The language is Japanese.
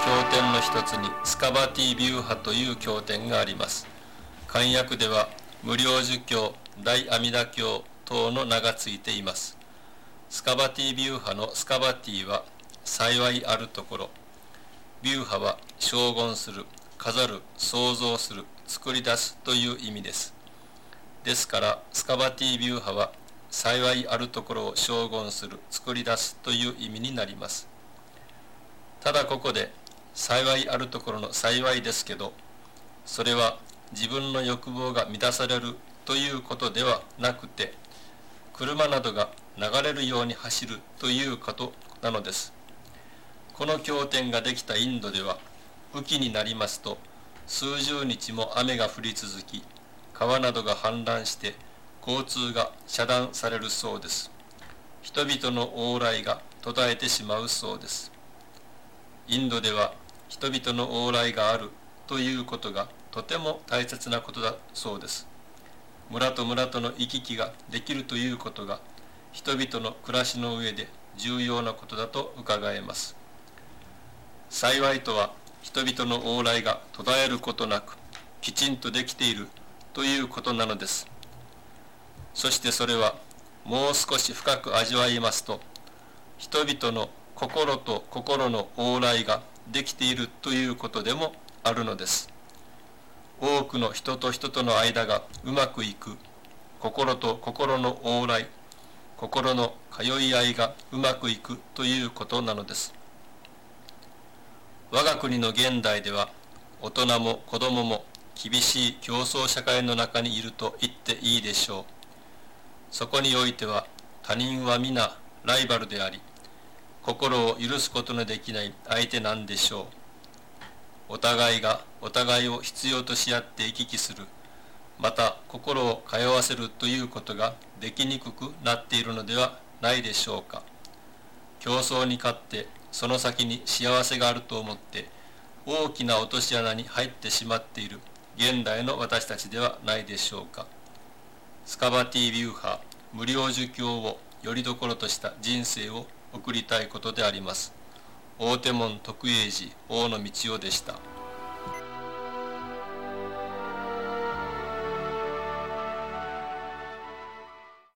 経典の一つにスカバティビューハという経典があります。漢訳では無量寿経、大阿弥陀経等の名がついています。スカバティビューハのスカバティは幸いあるところ、ビューハは荘厳する、飾る、創造する、作り出すという意味です。ですからスカバティビューハは幸いあるところを荘厳する、作り出すという意味になります。ただここで幸いあるところの幸いですけど、それは自分の欲望が満たされるということではなくて、車などが流れるように走るということなのです。この経典ができたインドでは、雨季になりますと数十日も雨が降り続き、川などが氾濫して交通が遮断されるそうです。人々の往来が途絶えてしまうそうです。インドでは人々の往来があるということがとても大切なことだそうです。村と村との行き来ができるということが人々の暮らしの上で重要なことだと伺えます。幸いとは人々の往来が途絶えることなくきちんとできているということなのです。そしてそれはもう少し深く味わいますと、人々の心と心の往来ができているということでもあるのです。多くの人と人との間がうまくいく、心と心の往来、心の通い合いがうまくいくということなのです。我が国の現代では、大人も子供も厳しい競争社会の中にいると言っていいでしょう。そこにおいては、他人は皆ライバルであり、心を許すことのできない相手なんでしょう。お互いがお互いを必要とし合って行き来する、また心を通わせるということができにくくなっているのではないでしょうか。競争に勝ってその先に幸せがあると思って大きな落とし穴に入ってしまっている現代の私たちではないでしょうか。スカバティビューハ、無量寿経をよりどころとした人生を送りたいことであります。大手門徳永寺大野道夫でした。